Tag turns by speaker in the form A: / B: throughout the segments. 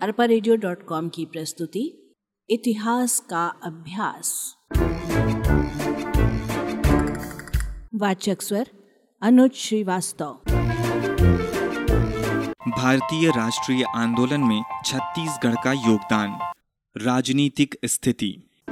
A: arparadio.com की प्रस्तुति इतिहास का अभ्यास। वाचक स्वर अनुज श्रीवास्तव।
B: भारतीय राष्ट्रीय आंदोलन में छत्तीसगढ़ का योगदान। राजनीतिक स्थिति।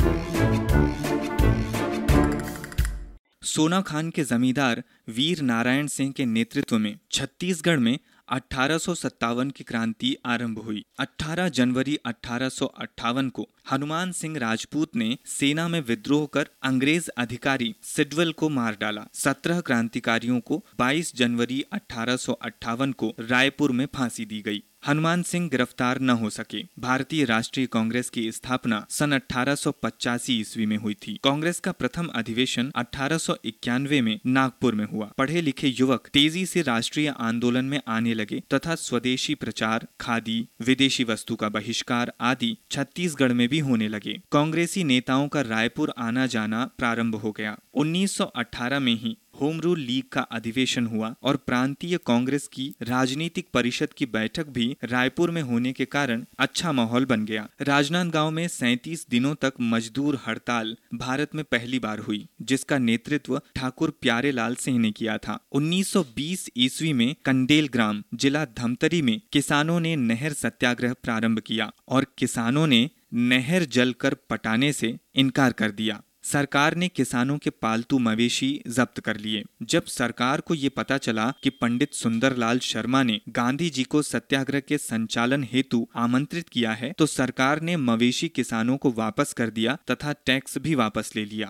B: सोना खान के जमींदार वीर नारायण सिंह के नेतृत्व में छत्तीसगढ़ में 1857 की क्रांति आरंभ हुई। 18 जनवरी 1858 को हनुमान सिंह राजपूत ने सेना में विद्रोह कर अंग्रेज अधिकारी सिडवेल को मार डाला। 17 क्रांतिकारियों को 22 जनवरी 1858 को रायपुर में फांसी दी गई। हनुमान सिंह गिरफ्तार न हो सके। भारतीय राष्ट्रीय कांग्रेस की स्थापना सन 1885 ईस्वी में हुई थी। कांग्रेस का प्रथम अधिवेशन 1891 में नागपुर में हुआ। पढ़े लिखे युवक तेजी से राष्ट्रीय आंदोलन में आने लगे तथा स्वदेशी प्रचार, खादी, विदेशी वस्तु का बहिष्कार आदि छत्तीसगढ़ में भी होने लगे। कांग्रेसी नेताओं का रायपुर आना जाना प्रारंभ हो गया। 1918 में ही होम रूल लीग का अधिवेशन हुआ और प्रांतीय कांग्रेस की राजनीतिक परिषद की बैठक भी रायपुर में होने के कारण अच्छा माहौल बन गया। राजनांदगांव में 37 दिनों तक मजदूर हड़ताल भारत में पहली बार हुई, जिसका नेतृत्व ठाकुर प्यारेलाल सिंह ने किया था। 1920 ईस्वी में कंडेल ग्राम, जिला धमतरी में किसानों ने नहर सत्याग्रह प्रारंभ किया और किसानों ने नहर जल कर पटाने से इनकार कर दिया। सरकार ने किसानों के पालतू मवेशी जब्त कर लिए। जब सरकार को ये पता चला कि पंडित सुंदरलाल शर्मा ने गांधी जी को सत्याग्रह के संचालन हेतु आमंत्रित किया है, तो सरकार ने मवेशी किसानों को वापस कर दिया तथा टैक्स भी वापस ले लिया।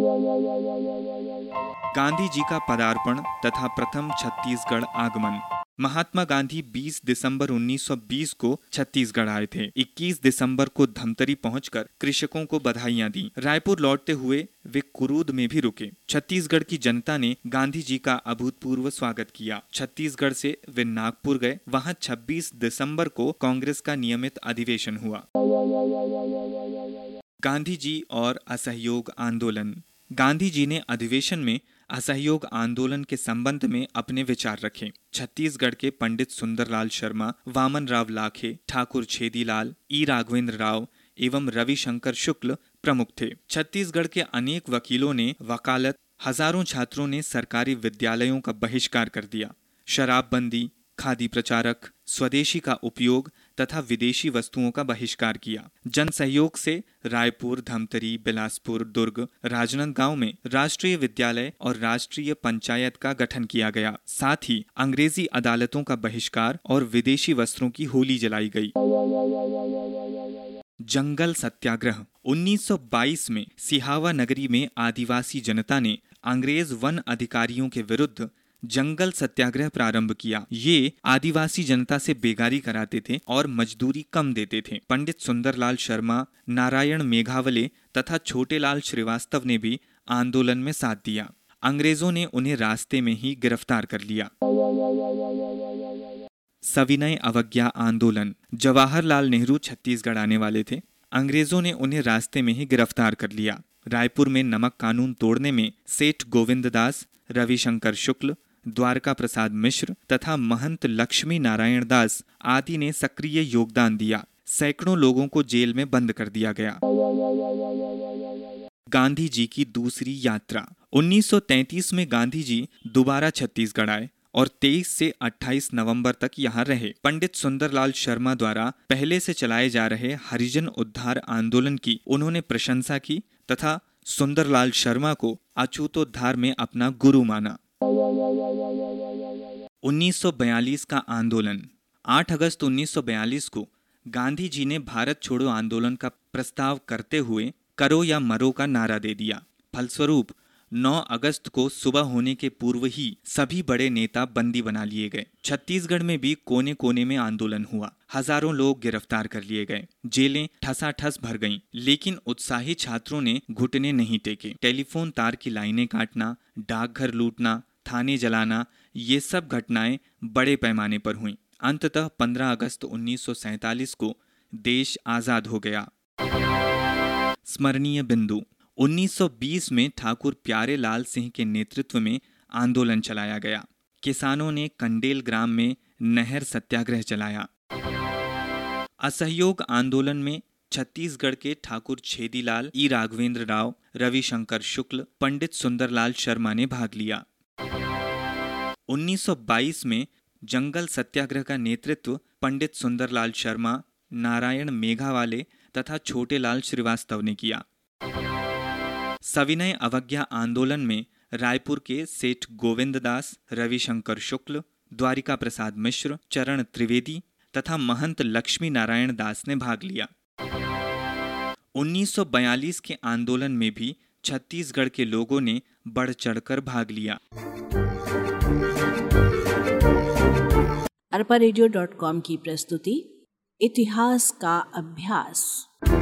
B: गांधी जी का पदार्पण तथा प्रथम छत्तीसगढ़ आगमन। महात्मा गांधी 20 दिसंबर 1920 को छत्तीसगढ़ आए थे। 21 दिसंबर को धमतरी पहुंचकर कृषकों को बधाइयां दी। रायपुर लौटते हुए वे कुरूद में भी रुके। छत्तीसगढ़ की जनता ने गांधी जी का अभूतपूर्व स्वागत किया। छत्तीसगढ़ से वे नागपुर गए। वहां 26 दिसंबर को कांग्रेस का नियमित अधिवेशन हुआ। गांधी जी और असहयोग आंदोलन। गांधी जी ने अधिवेशन में असहयोग आंदोलन के संबंध में अपने विचार रखे। छत्तीसगढ़ के पंडित सुंदरलाल शर्मा, वामन राव लाखे, ठाकुर छेदीलाल, ई राघवेंद्र राव एवं रविशंकर शुक्ल प्रमुख थे। छत्तीसगढ़ के अनेक वकीलों ने वकालत, हजारों छात्रों ने सरकारी विद्यालयों का बहिष्कार कर दिया। शराबबंदी, खादी प्रचारक, स्वदेशी का उपयोग तथा विदेशी वस्तुओं का बहिष्कार किया। जन सहयोग से रायपुर, धमतरी, बिलासपुर, दुर्ग, राजनांदगांव में राष्ट्रीय विद्यालय और राष्ट्रीय पंचायत का गठन किया गया। साथ ही अंग्रेजी अदालतों का बहिष्कार और विदेशी वस्त्रों की होली जलाई गई। जंगल सत्याग्रह। 1922 में सिहावा नगरी में आदिवासी जनता ने अंग्रेज वन अधिकारियों के विरुद्ध जंगल सत्याग्रह प्रारंभ किया। ये आदिवासी जनता से बेगारी कराते थे और मजदूरी कम देते थे। पंडित सुंदरलाल शर्मा, नारायण मेघावले तथा छोटेलाल श्रीवास्तव ने भी आंदोलन में साथ दिया। अंग्रेजों ने उन्हें रास्ते में ही गिरफ्तार कर लिया। सविनय अवज्ञा आंदोलन। जवाहरलाल नेहरू छत्तीसगढ़ आने वाले थे। अंग्रेजों ने उन्हें रास्ते में ही गिरफ्तार कर लिया। रायपुर में नमक कानून तोड़ने में सेठ गोविंद दास, रविशंकर शुक्ल, द्वारका प्रसाद मिश्र तथा महंत लक्ष्मी नारायण दास आदि ने सक्रिय योगदान दिया। सैकड़ों लोगों को जेल में बंद कर दिया गया। गांधी जी की दूसरी यात्रा। 1933 में गांधी जी दोबारा छत्तीसगढ़ आए और 23 से 28 नवंबर तक यहाँ रहे। पंडित सुंदरलाल शर्मा द्वारा पहले से चलाए जा रहे हरिजन उद्धार आंदोलन की उन्होंने प्रशंसा की तथा सुंदरलाल शर्मा को अछूतोद्धार में अपना गुरु माना। 1942 का आंदोलन। 8 अगस्त 1942 को गांधी जी ने भारत छोड़ो आंदोलन का प्रस्ताव करते हुए करो या मरो का नारा दे दिया। फलस्वरूप 9 अगस्त को सुबह होने के पूर्व ही सभी बड़े नेता बंदी बना लिए गए। छत्तीसगढ़ में भी कोने कोने में आंदोलन हुआ। हजारों लोग गिरफ्तार कर लिए गए। जेलें ठसाठस भर गईं, लेकिन उत्साही छात्रों ने घुटने नहीं टेके। टेलीफोन तार की लाइनें काटना, डाकघर लूटना, थाने जलाना, ये सब घटनाएं बड़े पैमाने पर हुईं। अंततः 15 अगस्त 1947 को देश आजाद हो गया। स्मरणीय बिंदु। 1920 में ठाकुर प्यारेलाल सिंह के नेतृत्व में आंदोलन चलाया गया। किसानों ने कंडेल ग्राम में नहर सत्याग्रह चलाया। असहयोग आंदोलन में छत्तीसगढ़ के ठाकुर छेदीलाल, ई राघवेंद्र राव, रविशंकर शुक्ल, पंडित सुंदरलाल शर्मा ने भाग लिया। 1922 में जंगल सत्याग्रह का नेतृत्व पंडित सुंदरलाल शर्मा, नारायण मेघावाले तथा छोटेलाल श्रीवास्तव ने किया। सविनय अवज्ञा आंदोलन में रायपुर के सेठ गोविंद दास, रविशंकर शुक्ल, द्वारिका प्रसाद मिश्र, चरण त्रिवेदी तथा महंत लक्ष्मी नारायण दास ने भाग लिया। 1942 के आंदोलन में भी छत्तीसगढ़ के लोगों ने बढ़ चढ़कर भाग लिया।
A: arparadio.com की प्रस्तुति इतिहास का अभ्यास।